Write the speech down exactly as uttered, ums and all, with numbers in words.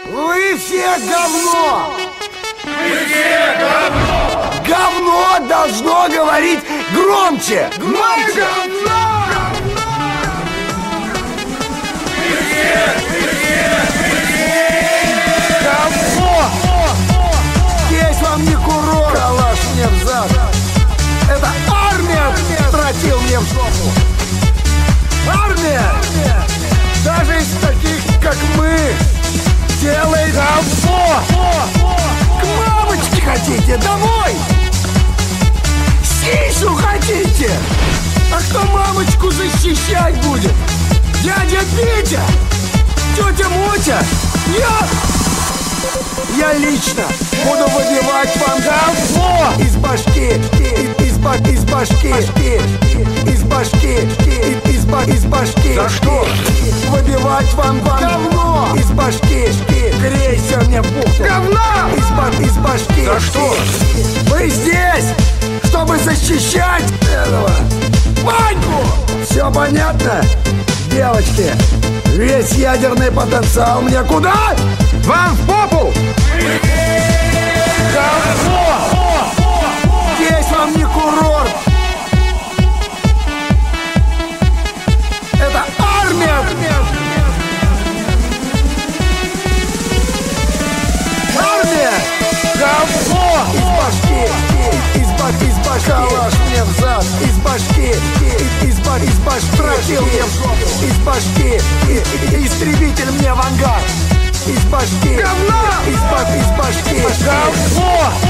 Вы все говно! Мы все говно! Говно должно говорить громче! Громче! Мы все, мы все, мы все! Говно! Здесь вам не курорт! Калаш мне в зад! Это армия тротил мне в жопу! Армия! Даже из таких, как мы, делает говно! К мамочке хотите? Домой! Сисю хотите? А кто мамочку защищать будет? Дядя Петя? Тетя Мотя? Я? Я лично буду выбивать вам говно из башки, из, ба из башки, из башки, из, ба из башки. За что? Выбивать вам, вам говно из башки. Грейся мне в бухту. Говно! Из, ба из башки. За что? Вы здесь, чтобы защищать этого Ваньку. Все понятно, девочки? Весь ядерный потенциал мне куда? Вам в попу! Говно! Здесь вам не курорт! Это армия! Армия! Говно! Из башки! Из, ба из башки! Калаш мне в зад! Из башки! Из, ба из башки! Тротил мне в жопу! Из башки! И, истребитель мне в ангар! Из башки! Говно! Из, ба из башки! Говно!